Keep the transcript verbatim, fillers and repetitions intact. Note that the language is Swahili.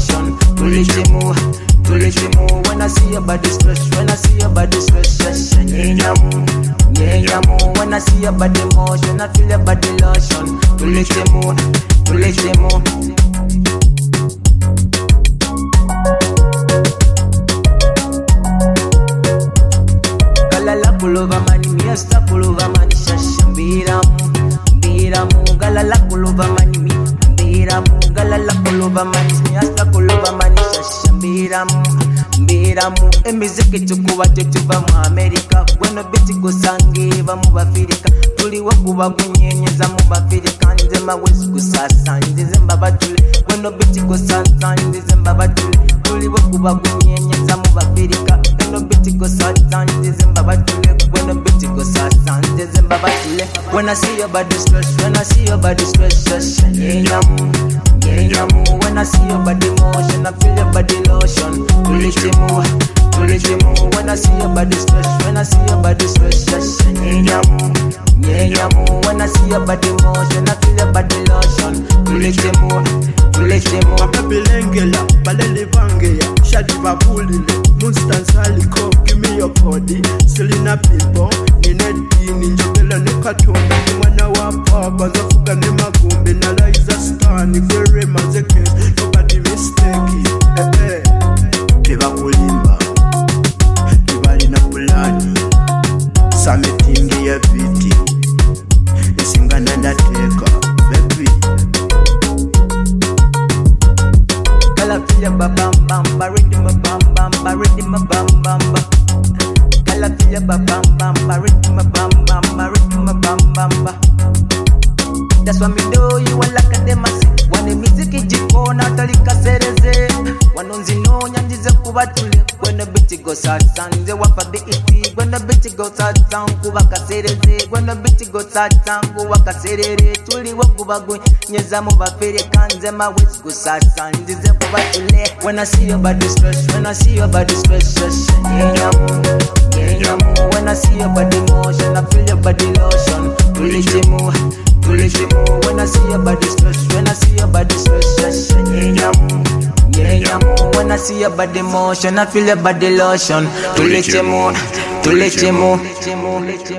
lotion. Tulichimu, tulichimu. When I see your body stretch, when I see your body stretch, yes, nyenyamu, nyenyamu. When I see your body motion, I feel your body lotion. Tulichimu, tulichimu. Galala pulova mani, miesta pulova mani, shasha mbiramu, mbiramu. Galala pulova mani, mi mbiramu. Galala pulova mani, miesta pulova mani, shasha mbiramu, mbiramu. Emiziki tukuwa tutuva mu Amerika, gweno biti kusange va mu Bafirika. Tuliwo kuba kunyenyeza mu Bafirika, nze mawezi kusasa, nze mbabatule. Gweno biti kusasa, nze mbabatule. Tuliwo kuba kunyenyeza mu Bafirika, gweno biti kusasa, nze mbabatule. Gweno biti kusasa, nze mbabatule. When I see your body stretch, when I see your body stretch, yes, nyenyamu, nyenyamu. When I see your body motion, I feel your body lotion. Tulichimu, tulichimu. When I see your body stretch, when I see your body stretch, yes, nyenyamu, nyenyamu. When I see your body motion, I feel your body lotion. Tulichimu, tulichimu. Wakabilengela, balele bangeya, shadi babulile, munstansaliko, give me your body. Selina people, ninedi, ninjogela nekatonda, mwana wapa, bazafuga ne magumbi, nala is a star, ni very mazeke, nobody mistake, eh eh. Teba kulimba, tibali na pulani, sametingi ya viti, isingana ndateka, baby. Gala feel ba bam bam ba, rhythm ba bam bam ba, rhythm ba bam bam ba. Gala feel ba bam bam ba, rhythm ba bam bam ba, rhythm ba bam bam ba. That's why me know you are like a demasi. Wane miziki jikona talika sereze. Wanonzi no nyandize kubatule. Gwena biti go satan, nze wapa biti. Gwena biti go satan, kuba kasereze. Gwena biti go satan, kuba kaserere. Tuli wakuba gwe, nyeza mu Bafirika, nze mawezi go satan, nzize kubatule. When I see your body stretch, when I see your body stretch, stretch, nyenyamu, nyenyamu. When I see your body motion, I feel your body lotion. Tulichimu, tulichimu. When I see your body stretch, when I see your body stretch, stretch, nyenyamu, nyenyamu. When I see your body motion, I feel your body lotion. Tulichimu, tulichimu.